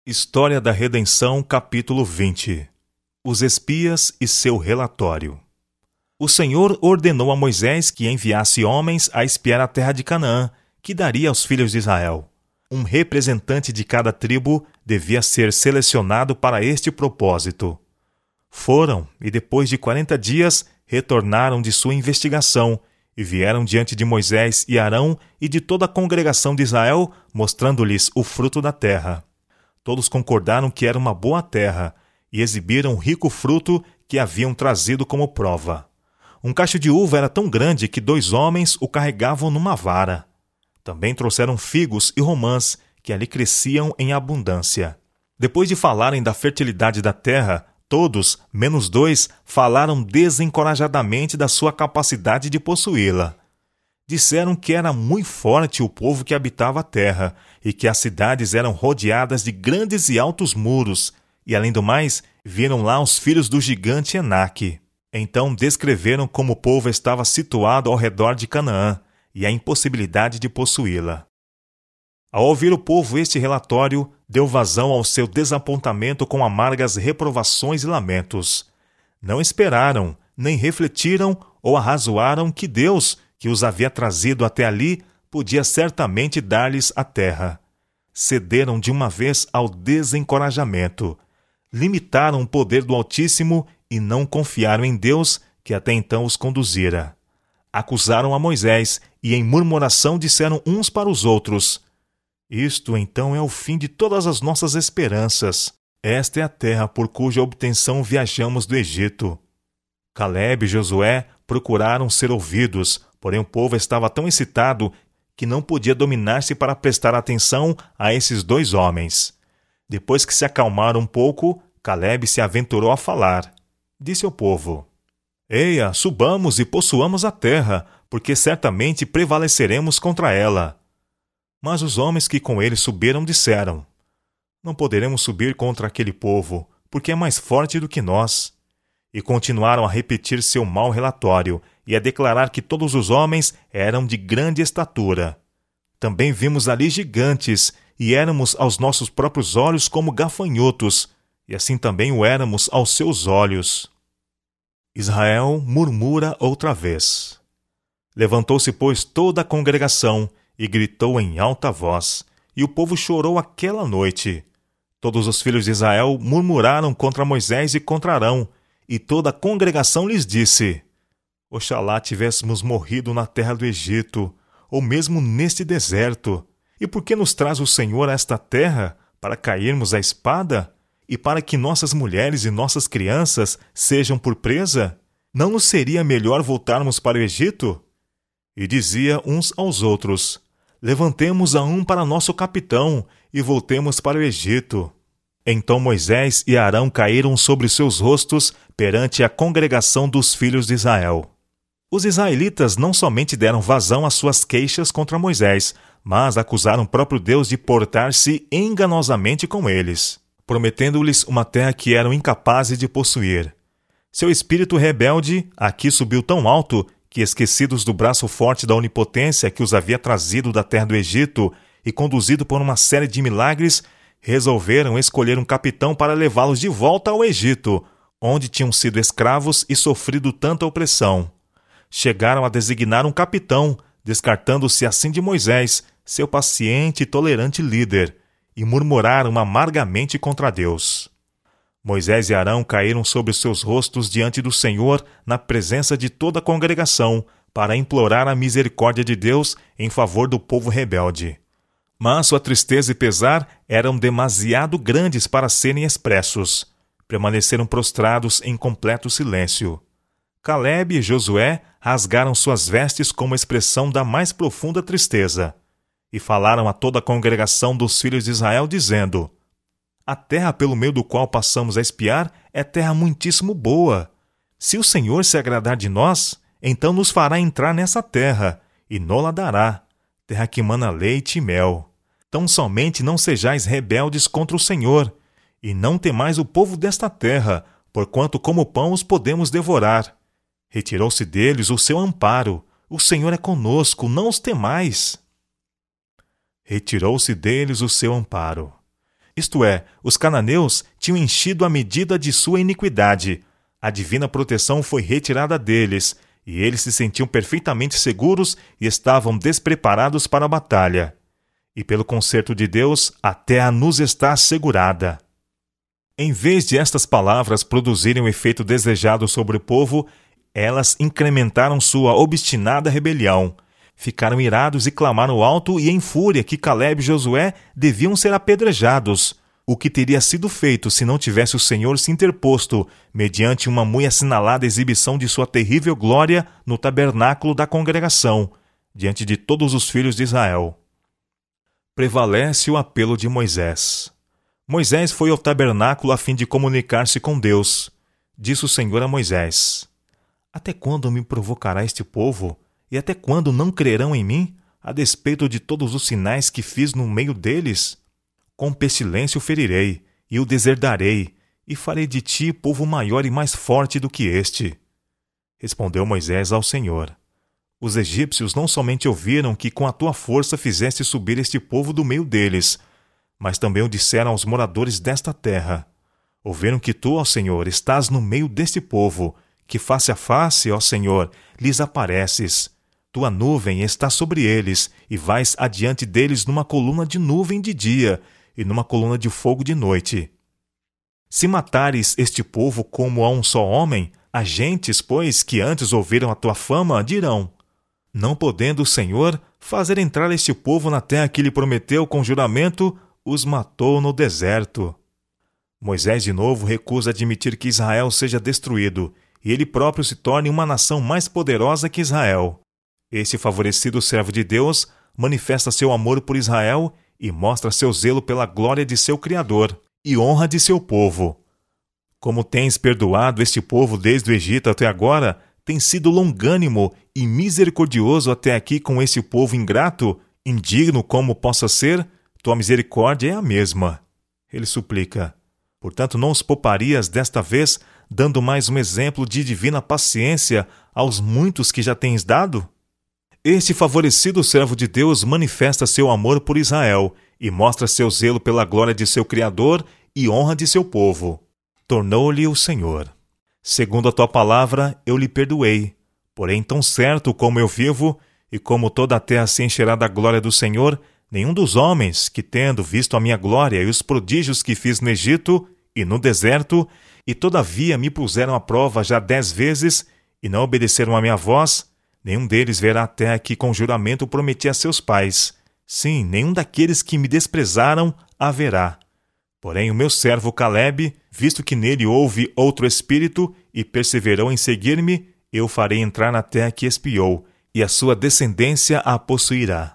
História da Redenção, capítulo 20. Os espias e seu relatório. O Senhor ordenou a Moisés que enviasse homens a espiar a terra de Canaã, que daria aos filhos de Israel. Um representante de cada tribo devia ser selecionado para este propósito. Foram, e depois de 40 dias, retornaram de sua investigação, e vieram diante de Moisés e Arão e de toda a congregação de Israel, mostrando-lhes o fruto da terra. Todos concordaram que era uma boa terra, e exibiram o rico fruto que haviam trazido como prova. Um cacho de uva era tão grande que 2 homens o carregavam numa vara. Também trouxeram figos e romãs, que ali cresciam em abundância. Depois de falarem da fertilidade da terra, todos, menos 2, falaram desencorajadamente da sua capacidade de possuí-la. Disseram que era muito forte o povo que habitava a terra, e que as cidades eram rodeadas de grandes e altos muros, e além do mais, viram lá os filhos do gigante Enaque. Então descreveram como o povo estava situado ao redor de Canaã, e a impossibilidade de possuí-la. Ao ouvir o povo este relatório, deu vazão ao seu desapontamento com amargas reprovações e lamentos. Não esperaram, nem refletiram ou arrazoaram que Deus, que os havia trazido até ali, podia certamente dar-lhes a terra. Cederam de uma vez ao desencorajamento. Limitaram o poder do Altíssimo e não confiaram em Deus, que até então os conduzira. Acusaram a Moisés e em murmuração disseram uns para os outros: Isto então é o fim de todas as nossas esperanças. Esta é a terra por cuja obtenção viajamos do Egito. Calebe e Josué procuraram ser ouvidos, porém o povo estava tão excitado que não podia dominar-se para prestar atenção a esses 2 homens. Depois que se acalmaram um pouco, Calebe se aventurou a falar. Disse ao povo: Eia, subamos e possuamos a terra, porque certamente prevaleceremos contra ela. Mas os homens que com ele subiram disseram: Não poderemos subir contra aquele povo, porque é mais forte do que nós. E continuaram a repetir seu mau relatório e a declarar que todos os homens eram de grande estatura. Também vimos ali gigantes, e éramos aos nossos próprios olhos como gafanhotos, e assim também o éramos aos seus olhos. Israel murmura outra vez. Levantou-se, pois, toda a congregação, e gritou em alta voz, e o povo chorou aquela noite. Todos os filhos de Israel murmuraram contra Moisés e contra Arão, e toda a congregação lhes disse: Oxalá tivéssemos morrido na terra do Egito, ou mesmo neste deserto. E por que nos traz o Senhor a esta terra? Para cairmos à espada? E para que nossas mulheres e nossas crianças sejam por presa? Não nos seria melhor voltarmos para o Egito? E dizia uns aos outros: Levantemos a um para nosso capitão, e voltemos para o Egito. Então Moisés e Arão caíram sobre seus rostos perante a congregação dos filhos de Israel. Os israelitas não somente deram vazão às suas queixas contra Moisés, mas acusaram o próprio Deus de portar-se enganosamente com eles, prometendo-lhes uma terra que eram incapazes de possuir. Seu espírito rebelde aqui subiu tão alto que, esquecidos do braço forte da onipotência que os havia trazido da terra do Egito e conduzido por uma série de milagres, resolveram escolher um capitão para levá-los de volta ao Egito, onde tinham sido escravos e sofrido tanta opressão. Chegaram a designar um capitão, descartando-se assim de Moisés, seu paciente e tolerante líder, e murmuraram amargamente contra Deus. Moisés e Arão caíram sobre seus rostos diante do Senhor na presença de toda a congregação, para implorar a misericórdia de Deus em favor do povo rebelde. Mas sua tristeza e pesar eram demasiado grandes para serem expressos. Permaneceram prostrados em completo silêncio. Calebe e Josué rasgaram suas vestes como expressão da mais profunda tristeza, e falaram a toda a congregação dos filhos de Israel, dizendo: A terra pelo meio do qual passamos a espiar é terra muitíssimo boa. Se o Senhor se agradar de nós, então nos fará entrar nessa terra, e nola dará, terra que mana leite e mel. Tão somente não sejais rebeldes contra o Senhor, e não temais o povo desta terra, porquanto como pão os podemos devorar. Retirou-se deles o seu amparo, o Senhor é conosco, não os temais. Retirou-se deles o seu amparo. Isto é, os cananeus tinham enchido a medida de sua iniquidade. A divina proteção foi retirada deles, e eles se sentiam perfeitamente seguros e estavam despreparados para a batalha. E pelo conserto de Deus, a terra nos está assegurada. Em vez de estas palavras produzirem o efeito desejado sobre o povo, elas incrementaram sua obstinada rebelião. Ficaram irados e clamaram alto e em fúria que Calebe e Josué deviam ser apedrejados, o que teria sido feito se não tivesse o Senhor se interposto, mediante uma muito assinalada exibição de sua terrível glória no tabernáculo da congregação, diante de todos os filhos de Israel. Prevalece o apelo de Moisés. Moisés foi ao tabernáculo a fim de comunicar-se com Deus. Disse o Senhor a Moisés: Até quando me provocará este povo? E até quando não crerão em mim, a despeito de todos os sinais que fiz no meio deles? Com pestilência o ferirei, e o deserdarei, e farei de ti povo maior e mais forte do que este. Respondeu Moisés ao Senhor: Os egípcios não somente ouviram que com a tua força fizeste subir este povo do meio deles, mas também o disseram aos moradores desta terra. Ouviram que tu, ó Senhor, estás no meio deste povo, que face a face, ó Senhor, lhes apareces. Tua nuvem está sobre eles, e vais adiante deles numa coluna de nuvem de dia, e numa coluna de fogo de noite. Se matares este povo como a um só homem, as gentes, pois, que antes ouviram a tua fama, dirão: Não podendo o Senhor fazer entrar este povo na terra que lhe prometeu com juramento, os matou no deserto. Moisés de novo recusa admitir que Israel seja destruído, e ele próprio se torne uma nação mais poderosa que Israel. Este favorecido servo de Deus manifesta seu amor por Israel e mostra seu zelo pela glória de seu Criador e honra de seu povo. Como tens perdoado este povo desde o Egito até agora, tens sido longânimo e misericordioso até aqui com este povo ingrato, indigno como possa ser, tua misericórdia é a mesma. Ele suplica: Portanto, não os pouparias desta vez, dando mais um exemplo de divina paciência aos muitos que já tens dado? Este favorecido servo de Deus manifesta seu amor por Israel e mostra seu zelo pela glória de seu Criador e honra de seu povo. Tornou-lhe o Senhor: Segundo a tua palavra, eu lhe perdoei. Porém, tão certo como eu vivo, e como toda a terra se encherá da glória do Senhor, nenhum dos homens que, tendo visto a minha glória e os prodígios que fiz no Egito e no deserto, e todavia me puseram à prova já 10 vezes, e não obedeceram à minha voz, nenhum deles verá a terra que com juramento prometi a seus pais. Sim, nenhum daqueles que me desprezaram haverá. Porém, o meu servo Calebe, visto que nele houve outro espírito, e perseverou em seguir-me, eu farei entrar na terra que espiou, e a sua descendência a possuirá.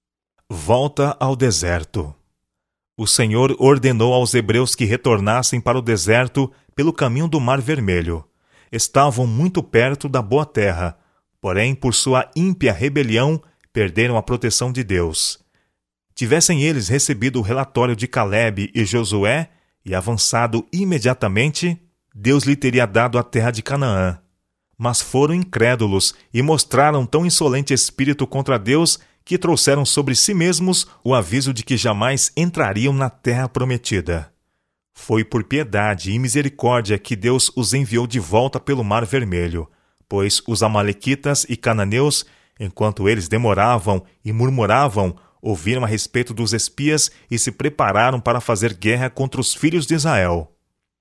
Volta ao deserto. O Senhor ordenou aos hebreus que retornassem para o deserto pelo caminho do Mar Vermelho. Estavam muito perto da boa terra, porém, por sua ímpia rebelião, perderam a proteção de Deus. Tivessem eles recebido o relatório de Calebe e Josué e avançado imediatamente, Deus lhe teria dado a terra de Canaã. Mas foram incrédulos e mostraram tão insolente espírito contra Deus que trouxeram sobre si mesmos o aviso de que jamais entrariam na terra prometida. Foi por piedade e misericórdia que Deus os enviou de volta pelo Mar Vermelho, pois os amalequitas e cananeus, enquanto eles demoravam e murmuravam, ouviram a respeito dos espias e se prepararam para fazer guerra contra os filhos de Israel.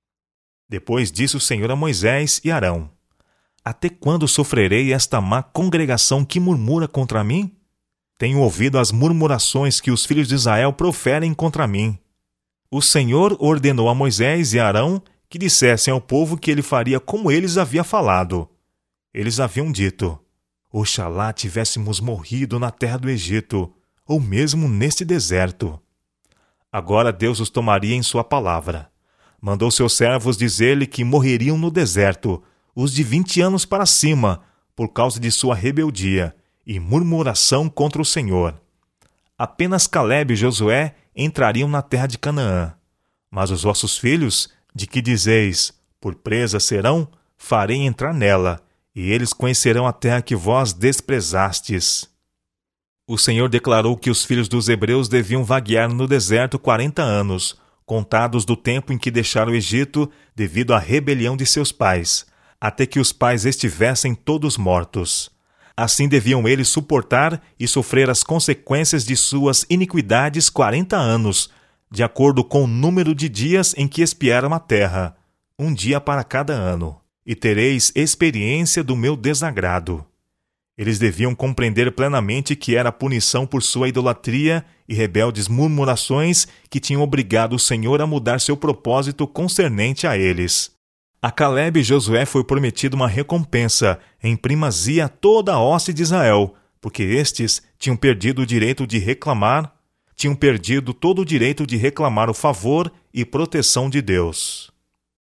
Depois disse o Senhor a Moisés e Arão: Até quando sofrerei esta má congregação que murmura contra mim? Tenho ouvido as murmurações que os filhos de Israel proferem contra mim. O Senhor ordenou a Moisés e Arão que dissessem ao povo que ele faria como eles havia falado. Eles haviam dito: Oxalá tivéssemos morrido na terra do Egito, ou mesmo neste deserto. Agora Deus os tomaria em sua palavra. Mandou seus servos dizer-lhe que morreriam no deserto, os de 20 anos para cima, por causa de sua rebeldia e murmuração contra o Senhor. Apenas Calebe e Josué entrariam na terra de Canaã. Mas os vossos filhos, de que dizeis, por presa serão, farei entrar nela, e eles conhecerão a terra que vós desprezastes. O Senhor declarou que os filhos dos hebreus deviam vaguear no deserto 40 anos, contados do tempo em que deixaram o Egito devido à rebelião de seus pais, até que os pais estivessem todos mortos. Assim deviam eles suportar e sofrer as consequências de suas iniquidades 40 anos, de acordo com o número de dias em que espiaram a terra, um dia para cada ano, e tereis experiência do meu desagrado. Eles deviam compreender plenamente que era a punição por sua idolatria e rebeldes murmurações que tinham obrigado o Senhor a mudar seu propósito concernente a eles. A Calebe e Josué foi prometida uma recompensa em primazia a toda a hoste de Israel, porque estes tinham perdido todo o direito de reclamar o favor e proteção de Deus.